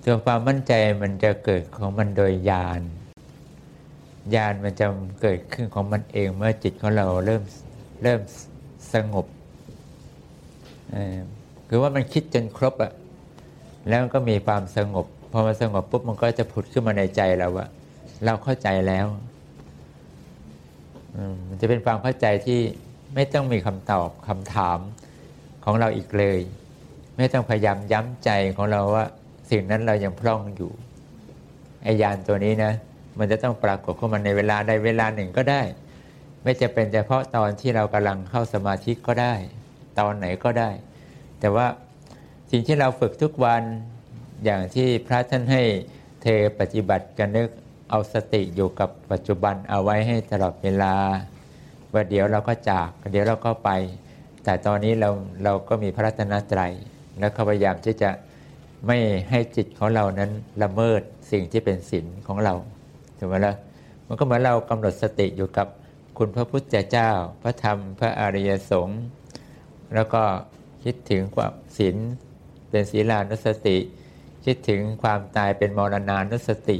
ตัวความมั่นใจมันจะเกิดของมันโดยญาณมันจะเกิดขึ้นของมันเองเมื่อจิตของเราเริ่มสงบคือว่ามันคิดจนครบอะแล้วมันก็มีความสงบพอมันสงบปุ๊บมันก็จะผุดขึ้นมาในใจเราว่าเราเข้าใจแล้วมันจะเป็นความเข้าใจที่ไม่ต้องมีคำตอบคำถามของเราอีกเลยไม่ต้องพยายามย้ำใจของเราว่าสิ่งนั้นเรายังพร่องอยู่ไอ้ญาณตัวนี้นะมันจะต้องปรากฏขึ้นมาในเวลาใดเวลาหนึ่งก็ได้ไม่จะเป็นเฉพาะตอนที่เรากำลังเข้าสมาธิก็ได้ตอนไหนก็ได้แต่ว่าสิ่งที่เราฝึกทุกวันอย่างที่พระท่านให้เธอปฏิบัติกันนึกเอาสติอยู่กับปัจจุบันเอาไว้ให้ตลอดเวลาว่าเดี๋ยวเราก็จากเดี๋ยวเราก็ไปแต่ตอนนี้เราก็มีพระรัตนตรัยแล้วพยายามที่จะไม่ให้จิตของเรานั้นละเมิดสิ่งที่เป็นศีลของเราถูกไหมล่ะมันก็เหมือนเรากำหนดสติอยู่กับคุณพระพุทธเจ้าพระธรรมพระอริยสงฆ์แล้วก็คิดถึงความศีลเป็นศีลานุสติคิดถึงความตายเป็นมรณานุสติ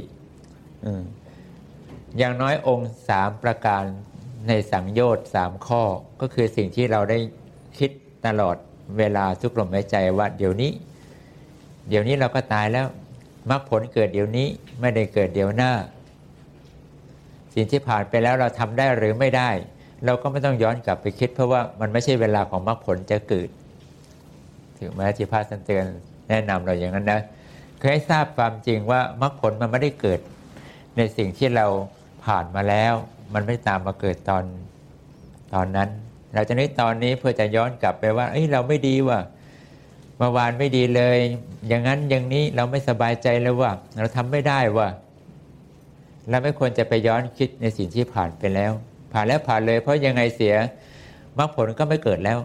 อย่างน้อยองค์3ประการในสังโยชน์3ข้อก็คือสิ่งที่เราได้คิดตลอดเวลาทุกลมหายใจว่าเดี๋ยวนี้เราก็ตายแล้วมรรคผลเกิดเดี๋ยวนี้ไม่ได้เกิดเดี๋ยวหน้าสิ่งที่ผ่านไปแล้วเราทำได้หรือไม่ได้เราก็ไม่ต้องย้อนกลับไปคิดเพราะว่ามันไม่ใช่เวลาของมรรคผลจะเกิดถึงแม้ที่พระท่านเตือนแนะนำเราอย่างนั้นนะคือให้ทราบความจริงว่ามรรคผลมันไม่ได้เกิดในสิ่งที่เราผ่านมาแล้วมันไม่ตามมาเกิดตอนนั้นเราจะนึกตอนนี้เพื่อจะย้อนกลับไปว่าเราไม่ดีว่ะเมื่อวานไม่ดีเลยอย่างนั้นอย่างนี้เราไม่สบายใจเลยว่ะเราทำไม่ได้ว่ะเราไม่ควรจะไปย้อนคิดในสิ่งที่ผ่านไปแล้วผ่านเลยเพราะยังไงเสียมรรคผลก็ไม่เกิดแล้ว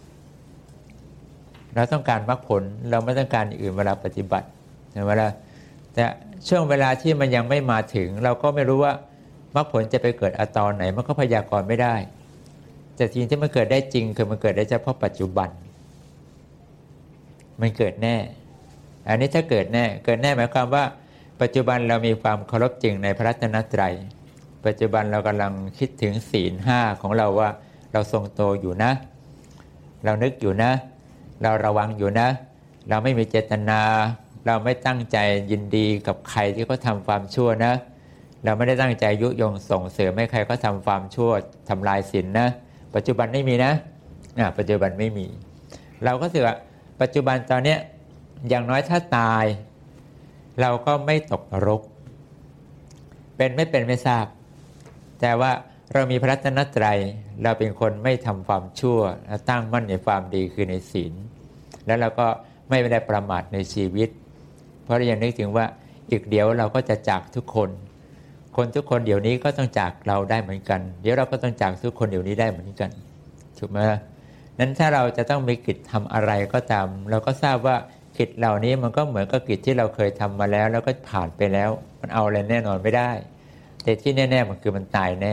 เราต้องการมรรคผลเราไม่ต้องการอื่นเวลาปฏิบัติเวลาแต่ช่วงเวลาที่มันยังไม่มาถึงเราก็ไม่รู้ว่ามรรคผลจะไปเกิดตอนไหนมันก็พยากรณ์ไม่ได้แต่สิ่งที่มันเกิดได้จริงคือมันเกิดได้เฉพาะปัจจุบันมันเกิดแน่อันนี้ถ้าเกิดแน่หมายความว่าปัจจุบันเรามีความเคารพจริงในพระรัตนตรัยปัจจุบันเรากำลังคิดถึงศีล5ของเราว่าเราทรงโตอยู่นะเรานึกอยู่นะเราระวังอยู่นะเราไม่มีเจตนาเราไม่ตั้งใจยินดีกับใครที่เขาทำความชั่วนะเราไม่ได้ตั้งใจยุยงส่งเสริมให้ใครเขาทำความชั่วทำลายศีลนะปัจจุบันไม่มีนะปัจจุบันไม่มีเราก็ถือว่าปัจจุบันตอนนี้อย่างน้อยถ้าตายเราก็ไม่ตกนรกเป็นไม่ทราบแต่ว่าเรามีพระรัตนตรัยเราเป็นคนไม่ทำความชั่วตั้งมั่นในความดีคือในศีลแล้วเราก็ไม่ได้ประมาทในชีวิตเพราะเรายังนึกถึงว่าอีกเดี๋ยวเราก็จะจากทุกคนทุกคนเดี๋ยวนี้ก็ต้องจากเราได้เหมือนกันเดี๋ยวเราก็ต้องจากทุกคนเดี๋ยวนี้ได้เหมือนกันถูกไหมนั้นถ้าเราจะต้องมีกิจทำอะไรก็ตามเราก็ทราบว่ากิจเหล่านี้มันก็เหมือนกับกิจที่เราเคยทำมาแล้วแล้วก็ผ่านไปแล้วมันเอาอะไรแน่นอนไม่ได้แต่ที่แน่ๆมันคือมันตายแน่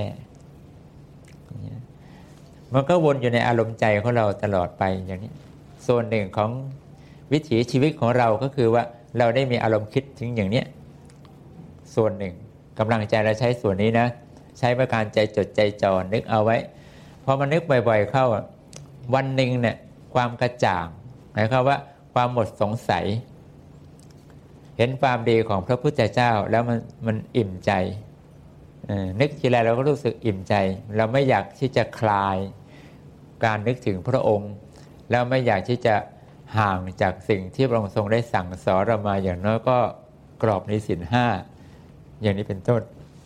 มันก็วนอยู่ในอารมณ์ใจของเราตลอดไปอย่างนี้ส่วนหนึ่งของวิถีชีวิตของเราก็คือว่าเราได้มีอารมณ์คิดถึงอย่างนี้ส่วนหนึ่งกำลังใจเราใช้ส่วนนี้นะใช้ประการใจจดใจจ่อนึกเอาไว้พอมันนึกบ่อยๆเข้าวันหนึ่งเนี่ยความกระจ่างหมายความว่าความหมดสงสัยเห็นความดีของพระพุทธเจ้าแล้วมันอิ่มใจนึกทีไรเราก็รู้สึกอิ่มใจเราไม่อยากที่จะคลายการนึกถึงพระองค์แล้วไม่อยากที่จะห่างจากสิ่งที่พระองค์ทรงได้สั่งสอนเรามาอย่างน้อยก็กรอบในศีล5อย่างนี้เป็นต้น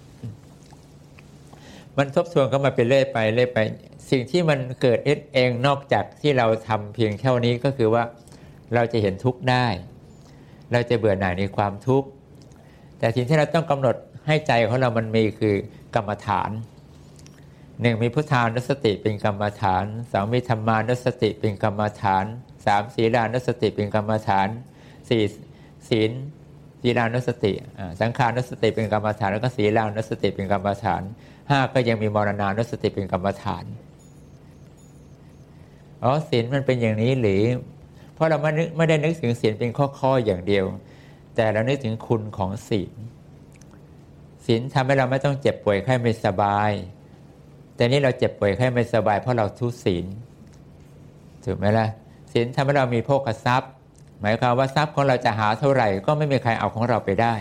มันทบทวนก็มาเป็นเรื่อยไปสิ่งที่มันเกิดเองนอกจากที่เราทำเพียงเท่านี้ก็คือว่าเราจะเห็นทุกข์ได้เราจะเบื่อหน่ายในความทุกข์แต่สิ่งที่เราต้องกำหนดให้ใจของเรามันมีคือกรรมฐาน1มีพุทธานุสติเป็นกรรมฐาน2มีธรรมานุสติเป็นกรรมฐาน3ศีลานุสติเป็นกรรมฐาน4ศีลานุสติสังขานุสติเป็นกรรมฐานแล้วก็ศีลานุสติเป็นกรรมฐาน5ก็ยังมีมรณานุสติเป็นกรรมฐานศีลมันเป็นอย่างนี้หรือเพราะเราไม่ได้นึกถึงศีลเป็นข้อๆอย่างเดียวแต่เรานึกถึงคุณของศีลศีลทำให้เราไม่ต้องเจ็บป่วยไข้ไม่สบายแต่นี้เราเจ็บป่วยไข้ไม่สบายเพราะเราทุศีลถูกไหมล่ะศีลทำให้เรามีโภคทรัพย์หมายความว่าทรัพย์ของเราจะหาเท่าไหร่ก็ไม่มีใครเอาของเราไปได้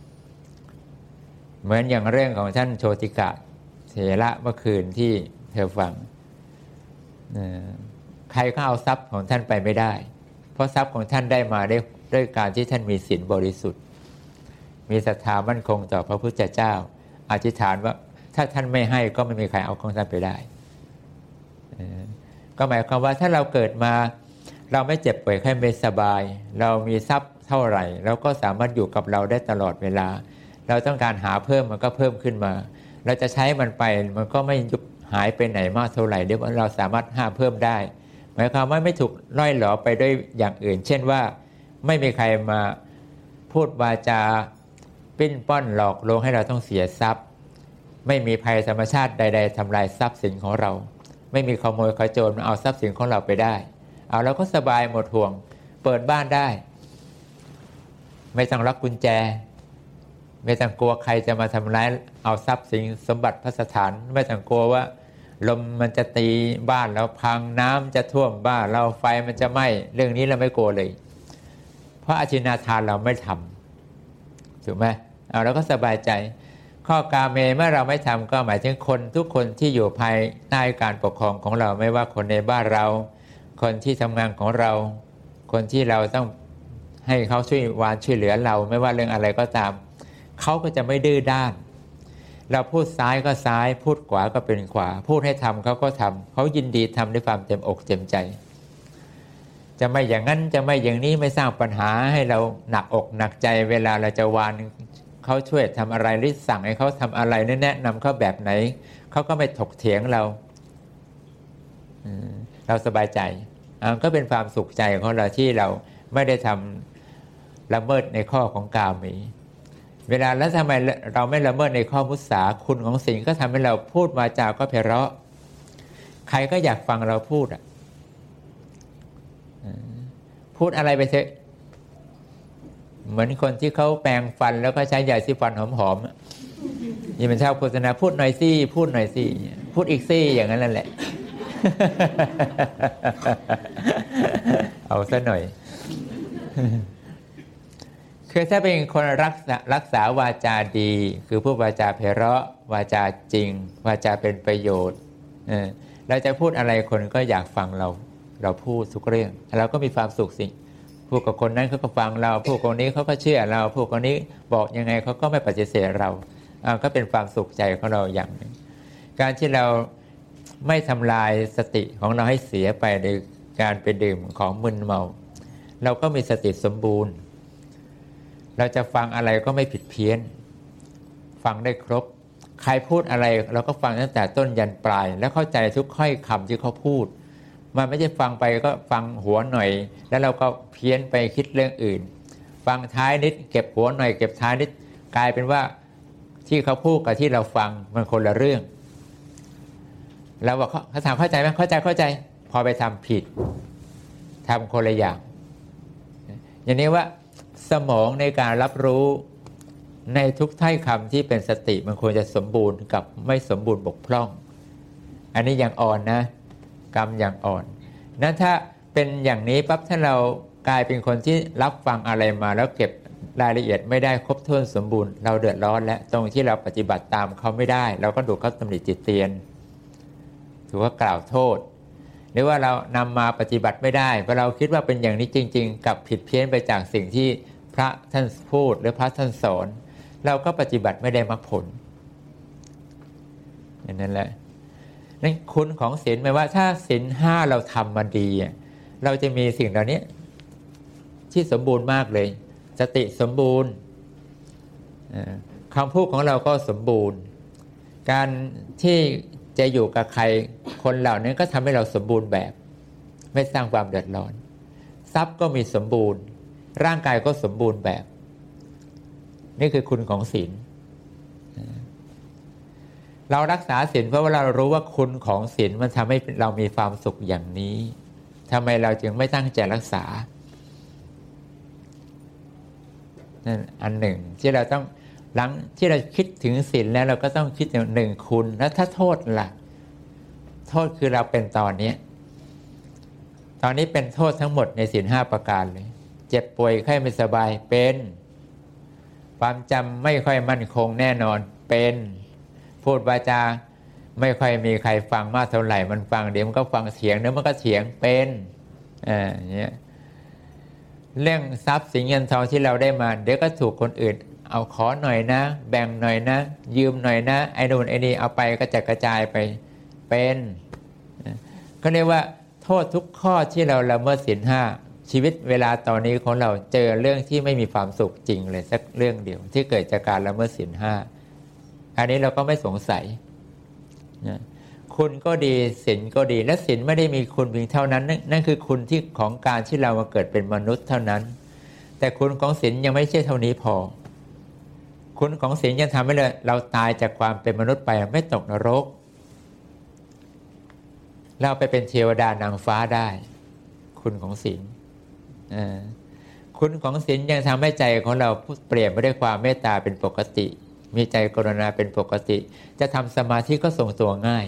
เหมือนอย่างเรื่องของท่านโชติกะเถระเมื่อคืนที่เธอฟังใครก็เอาทรัพย์ของท่านไปไม่ได้เพราะทรัพย์ของท่านได้มาด้วยการที่ท่านมีศีลบริสุทธิ์มีศรัทธามั่นคงต่อพระพุทธเจ้าอธิษฐานว่าถ้าท่านไม่ให้ก็ไม่มีใครเอาของท่านไปได้ก็หมายความว่าถ้าเราเกิดมาเราไม่เจ็บป่วยไข้ไม่สบายเรามีทรัพย์เท่าไหร่เราก็สามารถอยู่กับเราได้ตลอดเวลาเราต้องการหาเพิ่มมันก็เพิ่มขึ้นมาเราจะใช้มันไปมันก็ไม่ยุบหายไปไหนมากเท่าไหร่เดี๋ยวเราสามารถหาเพิ่มได้หมายความว่าไม่ถูกล่อยหลอไปด้วยอย่างอื่นเช่นว่าไม่มีใครมาพูดวาจาปิ้นป้อนหลอกลวงให้เราต้องเสียทรัพย์ไม่มีภัยธรรมชาติใดๆทำลายทรัพย์สินของเราไม่มีขโมยขโจรมาเอาทรัพย์สินของเราไปได้เอาเราก็สบายหมดห่วงเปิดบ้านได้ไม่ต้องล็อกกุญแจไม่ต้องกลัวใครจะมาทำร้ายเอาทรัพย์สินสมบัติพระสถานไม่ต้องกลัวว่าลมมันจะตีบ้านเราพังน้ำจะท่วมบ้านเราไฟมันจะไหม้เรื่องนี้เราไม่กลัวเลยเพราะอาทินาทานเราไม่ทำถูกไหมเอาเราก็สบายใจข้อกาเมเมื่อเราไม่ทำก็หมายถึงคนทุกคนที่อยู่ภายใต้การปกครองของเราไม่ว่าคนในบ้านเราคนที่ทำงานของเราคนที่เราต้องให้เขาช่วยเหลือเราไม่ว่าเรื่องอะไรก็ตามเขาก็จะไม่ดื้อด้านเราพูดซ้ายก็ซ้ายพูดขวาก็เป็นขวาพูดให้ทำเขาก็ทำเขายินดีทำด้วยความเต็มอกเต็มใจจะไม่อย่างนั้นจะไม่อย่างนี้ไม่สร้างปัญหาให้เราหนักอกหนักใจเวลาเราจะวานเขาช่วยทำอะไรหรือสั่งให้เขาทำอะไรแนะนำเขาแบบไหนเขาก็ไม่ถกเถียงเราสบายใจก็เป็นความสุขใจของเราที่เราไม่ได้ทำละเมิดในข้อของกาเมเวลาแล้วทำไมเราไม่ละเมิดในข้อมุสาคุณของศีลก็ทำให้เราพูดวาจาก็ไพเราะใครก็อยากฟังเราพูดพูดอะไรไปเถอะเหมือนคนที่เขาแปรงฟันแล้วก็ใช้ยาสีฟันหอมๆนี่มันชอบโฆษณาพูดหน่อยสิพูดหน่อยสิพูดอีกสิอย่างนั้นแหละ เอาซะหน่อย คือถ้าเป็นคนรักษาวาจาดีคือพูดวาจาไพเราะวาจาจริงวาจาเป็นประโยชน์เราจะพูดอะไรคนก็อยากฟังเราพูดทุกเรื่องเราก็มีความสุขสิพูดกับคนนั้นเขาก็ฟังเราพูดกับคนนี้เขาก็เชื่อเราพูดกับคนนี้บอกยังไงเขาก็ไม่ปฏิเสธเราก็เป็นความสุขใจของเราอย่างหนึ่งการที่เราไม่ทำลายสติของเราให้เสียไปในการไปดื่มของมึนเมาเราก็มีสติสมบูรณ์เราจะฟังอะไรก็ไม่ผิดเพี้ยนฟังได้ครบใครพูดอะไรเราก็ฟังตั้งแต่ต้นยันปลายแล้วเข้าใจทุกข้อยคำที่เขาพูดมันไม่ใช่ฟังไปก็ฟังหัวหน่อยแล้วเราก็เพี้ยนไปคิดเรื่องอื่นฟังท้ายนิดเก็บหัวหน่อยเก็บท้ายนิดกลายเป็นว่าที่เขาพูดกับที่เราฟังมันคนละเรื่องเราบอกเขาถามเข้าใจไหมเข้าใจพอไปทำผิดทำคนละอย่างอย่างนี้ว่าสมองในการรับรู้ในทุกถ้อยคำที่เป็นสติมันควรจะสมบูรณ์กับไม่สมบูรณ์บกพร่องอันนี้ยังอ่อนนะกรรมอย่างอ่อนนั้นถ้าเป็นอย่างนี้ปั๊บถ้าเรากลายเป็นคนที่รับฟังอะไรมาแล้วเก็บรายละเอียดไม่ได้ครบถ้วนสมบูรณ์เราเดือดร้อนและตรงที่เราปฏิบัติตามเขาไม่ได้เราก็ถูกเขาตำหนิติเตียนถือว่ากล่าวโทษหรือว่าเรานำมาปฏิบัติไม่ได้เพราะเราคิดว่าเป็นอย่างนี้จริงๆกับผิดเพี้ยนไปจากสิ่งที่พระท่านพูดหรือพระท่านสอนเราก็ปฏิบัติไม่ได้มรรคผลอย่างนั้นแหละนั่นคุณของศีลหมายว่าถ้าศีลห้าเราทำมาดีเราจะมีสิ่งเหล่านี้ที่สมบูรณ์มากเลยสติสมบูรณ์คำพูดของเราก็สมบูรณ์การที่จะอยู่กับใครคนเหล่านั้นก็ทำให้เราสมบูรณ์แบบไม่สร้างความเดือดร้อนทรัพย์ก็มีสมบูรณ์ร่างกายก็สมบูรณ์แบบนี่คือคุณของศีลเรารักษาศีลเพราะว่าเรารู้ว่าคุณของศีลมันทำให้เรามีความสุขอย่างนี้ทำไมเราจึงไม่ตั้งใจรักษานั่นอันหนึ่งที่เราต้องหลังที่เราคิดถึงศีลแล้วเราก็ต้องคิดถึงหนึ่งคุณแล้วถ้าโทษล่ะโทษคือเราเป็นตอนนี้เป็นโทษทั้งหมดในศีล5ประการเลยเจ็บป่วยไข้ไม่สบายเป็นความจำไม่ค่อยมั่นคงแน่นอนเป็นพูดวาจาไม่ค่อยมีใครฟังมากเท่าไหร่มันฟังเดี๋ยวมันก็ฟังเสียงเดี๋ยวมันก็เถียงเป็นอย่างเงี้ยเรื่องทรัพย์สินเงินทองที่เราได้มาเดี๋ยวก็ถูกคนอื่นเอาขอหน่อยนะแบ่งหน่อยนะยืมหน่อยนะไอ้นู่นไอ้นี่เอาไปก็จะกระจายไปเป็นก็เรียกว่าโทษทุกข้อที่เราละเมิดศีล5ชีวิตเวลาตอนนี้ของเราเจอเรื่องที่ไม่มีความสุขจริงเลยสักเรื่องเดียวที่เกิดจากการละเมิดศีล5อันนี้เราก็ไม่สงสัยนะคุณก็ดีศีลก็ดีและศีลไม่ได้มีคุณเพียงเท่านั้นนั่นคือคุณที่ของการที่เรามาเกิดเป็นมนุษย์เท่านั้นแต่คุณของศีลยังไม่ใช่เท่านี้พอคุณของศีลยังทำให้เราตายจากความเป็นมนุษย์ไปไม่ตกนรกเราไปเป็นเทวดานางฟ้าได้คุณของศีลคุณของศีลยังทำให้ใจของเราเปลี่ยนไปด้วยความเมตตาเป็นปกติมีใจกรุณาเป็นปกติจะทำสมาธิก็ทรงตัวง่าย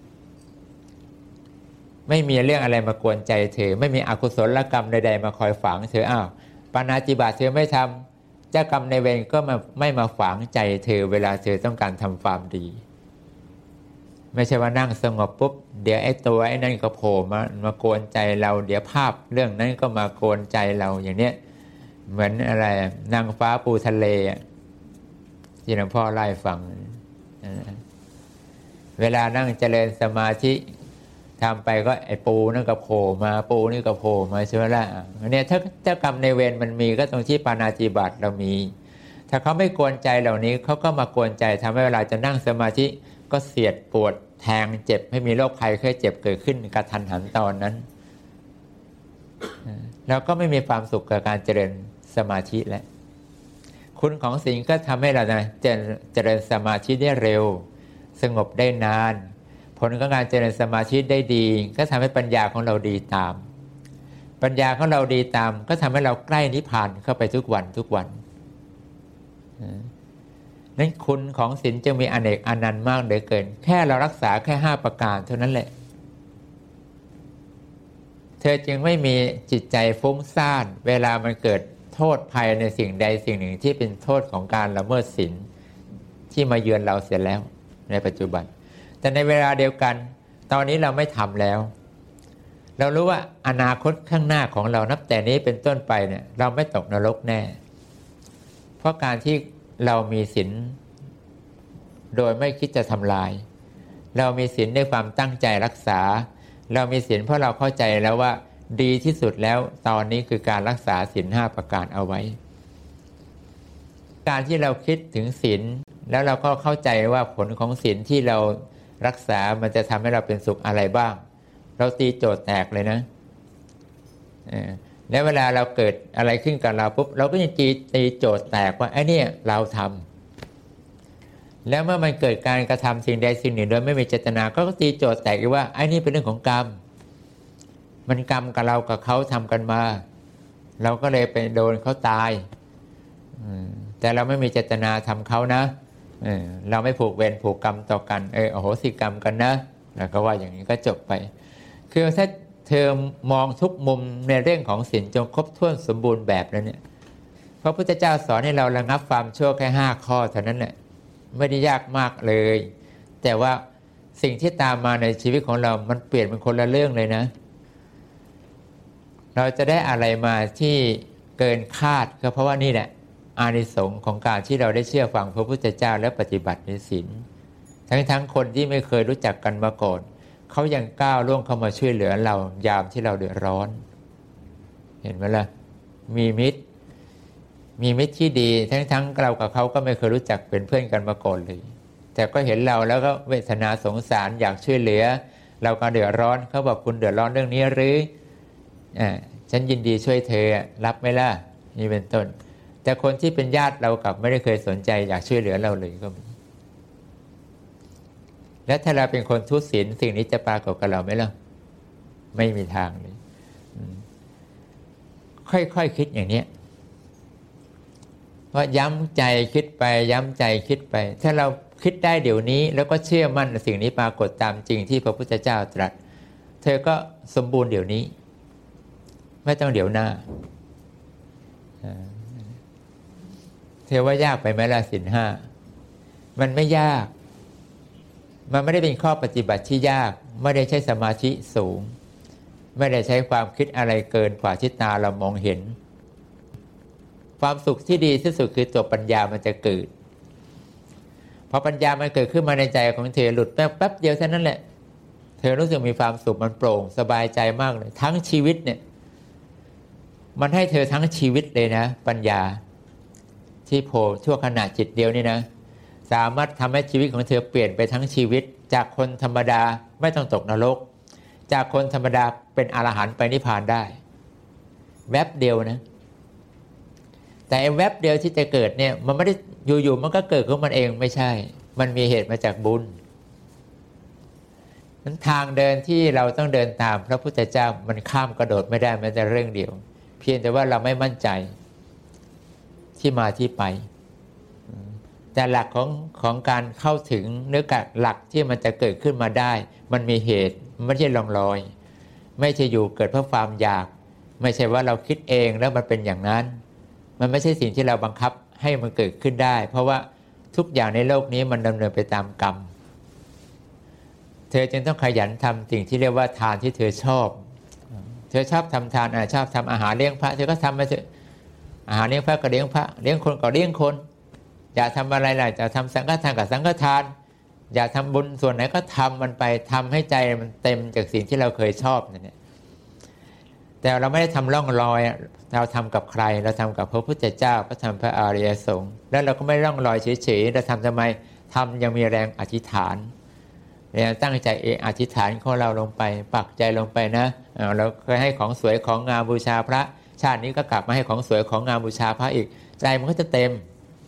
ไม่มีเรื่องอะไรมากวนใจเธอไม่มีอกุศลกรรมใดๆมาคอยฝังเธอปาณาติบาตเธอไม่ทำเจ้ากรรมในเวรก็ไม่มาฝังใจเธอเวลาเธอต้องการทำความดีไม่ใช่ว่านั่งสงบปุ๊บเดี๋ยวไอ้ตัวไอ้นั่นก็โผล่มากวนใจเราเดี๋ยวภาพเรื่องนั้นก็มากวนใจเราอย่างเนี้ยเหมือนอะไรนางฟ้าปูทะเลที่หลวงพ่อไล่ฟังเวลานั่งเจริญสมาธิทำไปก็ไอ้ปูนั่นก็โผล่มาปูนี่ก็โผล่มาใช่ไหมล่ะเนี่ยถ้าเจ้ากรรมในเวรมันมีก็ตรงที่ปาณาติบาตเรามีถ้าเขาไม่กวนใจเหล่านี้เขาก็มากวนใจทำให้เวลาจะนั่งสมาธิก็เสียดปวดแทงเจ็บให้มีโรคภัยไข้เจ็บเกิดขึ้นกระทันหันตอนนั้นแล้วก็ไม่มีความสุขกับการเจริญสมาธิแล้วคุณของศีลก็ทำให้เราเจริญสมาธิได้เร็วสงบได้นานผลของการเจริญสมาธิได้ดีก็ทำให้ปัญญาของเราดีตามปัญญาของเราดีตามก็ทำให้เราใกล้นิพพานเข้าไปทุกวันนั้นคุณของศีลจึงมีอเนกอนันต์มากเหลือเกินแค่เรารักษาแค่5ประการเท่านั้นแหละเธอจึงไม่มีจิตใจฟุ้งซ่านเวลามันเกิดโทษภัยในสิ่งใดสิ่งหนึ่งที่เป็นโทษของการละเมิดศีลที่มาเยือนเราเสียแล้วในปัจจุบันแต่ในเวลาเดียวกันตอนนี้เราไม่ทำแล้วเรารู้ว่าอนาคตข้างหน้าของเรานับแต่นี้เป็นต้นไปเนี่ยเราไม่ตกนรกแน่เพราะการที่เรามีศีลโดยไม่คิดจะทำลายเรามีศีลด้วยความตั้งใจรักษาเรามีศีลเพราะเราเข้าใจแล้วว่าดีที่สุดแล้วตอนนี้คือการรักษาศีล5ประการเอาไว้การที่เราคิดถึงศีลแล้วเราก็เข้าใจว่าผลของศีลที่เรารักษามันจะทำให้เราเป็นสุขอะไรบ้างเราตีโจทย์แตกเลยนะแล้วเวลาเราเกิดอะไรขึ้นกับเราปุ๊บเราก็ยังตีโจทย์แตกว่าไอ้นี่เราทำแล้วเมื่อมันเกิดการกระทำสิ่งใดสิ่งหนึ่งโดยไม่มีเจตนาก็ตีโจทย์แตกอีกว่าไอ้นี่เป็นเรื่องของกรรมมันกรรมกับเรากับเขาทำกันมาเราก็เลยไปโดนเขาตายแต่เราไม่มีเจตนาทำเขานะเราไม่ผูกเวรผูกกรรมต่อกันอโหสิกรรมกันนะแล้วก็ว่าอย่างนี้ก็จบไปคือถ้าเธอมองทุกมุมในเรื่องของศีลจงครบถ้วนสมบูรณ์แบบแล้วเนี่ยพระพุทธเจ้าสอนให้เราระงับความชั่วแค่5ข้อเท่านั้นแหละไม่ได้ยากมากเลยแต่ว่าสิ่งที่ตามมาในชีวิตของเรามันเปลี่ยนเป็นคนละเรื่องเลยนะเราจะได้อะไรมาที่เกินคาดก็เพราะว่านี่แหละอานิสงส์ของการที่เราได้เชื่อฟังพระพุทธเจ้าและปฏิบัติในศีลทั้งคนที่ไม่เคยรู้จักกันมาก่อนเขายังก้าวล่วงเข้ามาช่วยเหลือเรายามที่เราเดือดร้อนเห็นไหมล่ะมีมิตรที่ดีทั้งเรากับเขาก็ไม่เคยรู้จักเป็นเพื่อนกันมาก่อนเลยแต่ก็เห็นเราแล้วก็เวทนาสงสารอยากช่วยเหลือเราก็เดือดร้อนเขาบอกคุณเดือดร้อนเรื่องนี้หรือฉันยินดีช่วยเธอรับไหมล่ะนี่เป็นต้นแต่คนที่เป็นญาติเรากลับไม่ได้เคยสนใจอยากช่วยเหลือเราเลยก็มีและถ้าเราเป็นคนทุศีลสิ่งนี้จะปรากฏกับเราไหมล่ะไม่มีทางเลยค่อยๆคิดอย่างนี้เพราะย้ำใจคิดไปย้ำใจคิดไปถ้าเราคิดได้เดี๋ยวนี้แล้วก็เชื่อมั่นในสิ่งนี้ปรากฏตามจริงที่พระพุทธเจ้าตรัสเธอก็สมบูรณ์เดี๋ยวนี้ไม่ต้องเดี๋ยวหน้าเธอว่ายากไปไหมล่ะศีลห้ามันไม่ยากมันไม่ได้เป็นข้อปฏิบัติที่ยากไม่ได้ใช้สมาธิสูงไม่ได้ใช้ความคิดอะไรเกินกว่าที่ตาเรามองเห็นความสุขที่ดีที่สุดคือตัวปัญญามันจะเกิดพอปัญญามันเกิดขึ้นมาในใจของเธอหลุดแป๊บเดียวเท่านั้นแหละเธอรู้สึกมีความสุขมันโปร่งสบายใจมากเลยทั้งชีวิตเนี่ยมันให้เธอทั้งชีวิตเลยนะปัญญาที่โผล่ชั่วขณะจิตเดียวนี่นะสามารถทำให้ชีวิตของเธอเปลี่ยนไปทั้งชีวิตจากคนธรรมดาไม่ต้องตกนรกจากคนธรรมดาเป็นอรหันต์ไปนิพพานได้แวบเดียวนะแต่แวบเดียวที่จะเกิดเนี่ยมันไม่ได้อยู่ๆมันก็เกิดของมันเองไม่ใช่มันมีเหตุมาจากบุญนั้นทางเดินที่เราต้องเดินตามพระพุทธเจ้ามันข้ามกระโดดไม่ได้แม้แต่เรื่องเดียวเพียงแต่ว่าเราไม่มั่นใจที่มาที่ไปแต่หลักของการเข้าถึงเนื้อกับหลักที่มันจะเกิดขึ้นมาได้มันมีเหตุไม่ใช่ลอยๆไม่ใช่อยู่เกิดเพราะความอยากไม่ใช่ว่าเราคิดเองแล้วมันเป็นอย่างนั้นมันไม่ใช่สิ่งที่เราบังคับให้มันเกิดขึ้นได้เพราะว่าทุกอย่างในโลกนี้มันดำเนินไปตามกรรมเธอจึงต้องขยันทำสิ่งที่เรียกว่าทานที่เธอชอบทำทานชอบทำอาหารเลี้ยงพระเธอก็ทำมาเถอะอาหารเลี้ยงพระก็เลี้ยงพระเลี้ยงคนก็เลี้ยงคนอยากทำอะไรล่ะจะทำสังฆทานกับสังฆทานอยากทำบุญส่วนไหนก็ทำมันไปทำให้ใจมันเต็มจากสิ่งที่เราเคยชอบเนี่ยแต่เราไม่ได้ทำร่องรอยเราทำกับใครเราทำกับพระพุทธเจ้าพระธรรมพระอริยสงฆ์แล้วเราก็ไม่ร่องรอยเฉยๆเราทำทำไมทำยังมีแรงอธิษฐานเนี่ยตั้งใจอธิษฐานของเราลงไปปักใจลงไปนะเราเคยให้ของสวยของงามบูชาพระชาตินี้ก็กลับมาให้ของสวยของงามบูชาพระอีกใจมันก็จะเต็ม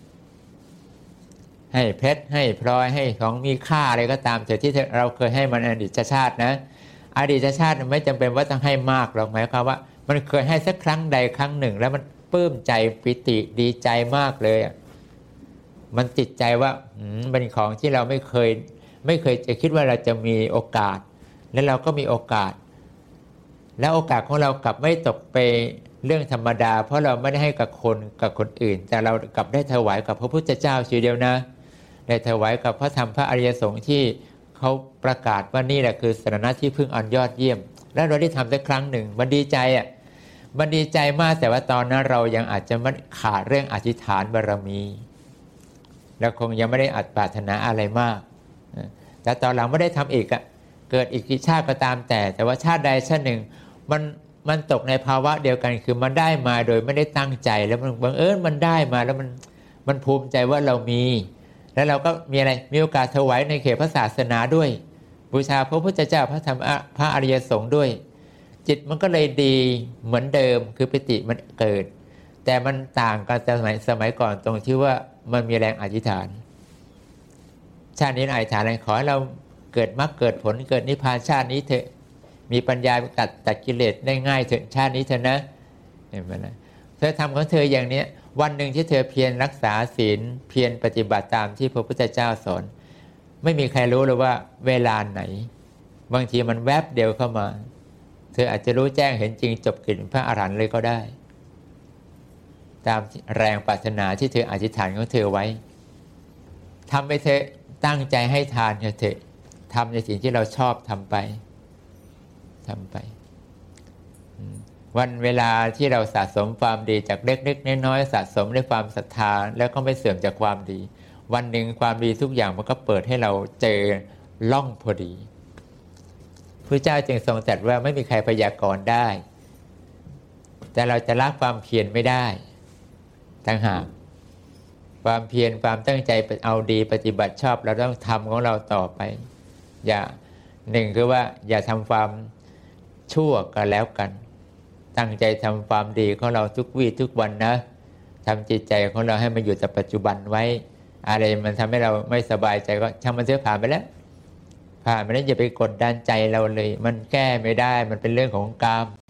ให้เพชรให้พลอยให้ของมีค่าอะไรก็ตามแต่ที่เราเคยให้มันอดีตชาตินะอดีตชาติไม่จำเป็นว่าต้องให้มากหรอกหมายความว่ามันเคยให้สักครั้งใดครั้งหนึ่งแล้วมันปลื้มใจปิติดีใจมากเลยมันติดใจว่าเป็นของที่เราไม่เคยจะคิดว่าเราจะมีโอกาสและเราก็มีโอกาสแล้วโอกาสของเรากลับไม่ตกไปเรื่องธรรมดาเพราะเราไม่ได้ให้กับคนอื่นแต่เรากลับได้ถวายกับพระพุทธเจ้าทีเดียวนะได้ถวายกับพระธรรมพระอริยสงฆ์ที่เขาประกาศว่านี่แหละคือสรณะที่พึ่งอันยอดเยี่ยมและเราได้ทำสักครั้งหนึ่งมันดีใจมันดีใจมากแต่ว่าตอนนั้นเรายังอาจจะไม่ขาดเรื่องอธิษฐานบารมีแล้วคงยังไม่ได้อัดปรารถนาอะไรมากแต่ตอนหลังไม่ได้ทำอีกเกิดอีกกี่ชาติก็ตามแต่ว่าชาติใดชาติหนึ่งมันตกในภาวะเดียวกันคือมันได้มาโดยไม่ได้ตั้งใจแล้วมันบังเอิญมันได้มาแล้วมันภูมิใจว่าเรามีแล้วเราก็มีอะไรมีโอกาสถวายในเขตพระศาสนาด้วยบูชาพระพุทธเจ้าพระธรรมพระอริยสงฆ์ด้วยจิตมันก็เลยดีเหมือนเดิมคือปิติมันเกิดแต่มันต่างกันสมัยก่อนตรงที่ว่ามันมีแรงอธิษฐานชาตินี้อธิษฐานอะไรขอให้เราเกิดมรรคเกิดผลเกิดนิพพานชาตินี้เถอะมีปัญญาตัดกิเลสได้ง่ายเถอะชาตินี้เถอะนะเห็นไหมนะเธอทำของเธออย่างนี้วันหนึ่งที่เธอเพียรรักษาศีลเพียรปฏิบัติตามที่พระพุทธเจ้าสอนไม่มีใครรู้เลยว่าเวลาไหนบางทีมันแวบเดียวเข้ามาเธออาจจะรู้แจ้งเห็นจริงจบกิจพระอรหันต์เลยก็ได้ตามแรงปรารถนาที่เธออธิษฐานของเธอไว้ทำไปเธอตั้งใจให้ทานเถอะทำในสิ่งที่เราชอบทำไปวันเวลาที่เราสะสมความดีจากเล็กๆน้อยๆสะสมด้วยความศรัทธาแล้วก็ไม่เสื่อมจากความดีวันหนึ่งความดีทุกอย่างมันก็เปิดให้เราเจอล่องพอดีพระเจ้าจึงทรงตรัสว่าไม่มีใครพยากรณ์ได้แต่เราจะละความเพียรไม่ได้ต่างหากความเพียรความตั้งใจเอาดีปฏิบัติชอบเราต้องทำของเราต่อไปหนึ่งคือว่าอย่าทำความชั่วกันแล้วกันตั้งใจทำความดีของเราทุกวี่ทุกวันนะทำจิตใจของเราให้มันอยู่แต่ปัจจุบันไว้อะไรมันทำให้เราไม่สบายใจก็ช่างมันเสียผ่านไปแล้วอย่าไปกดดันใจเราเลยมันแก้ไม่ได้มันเป็นเรื่องของกรรม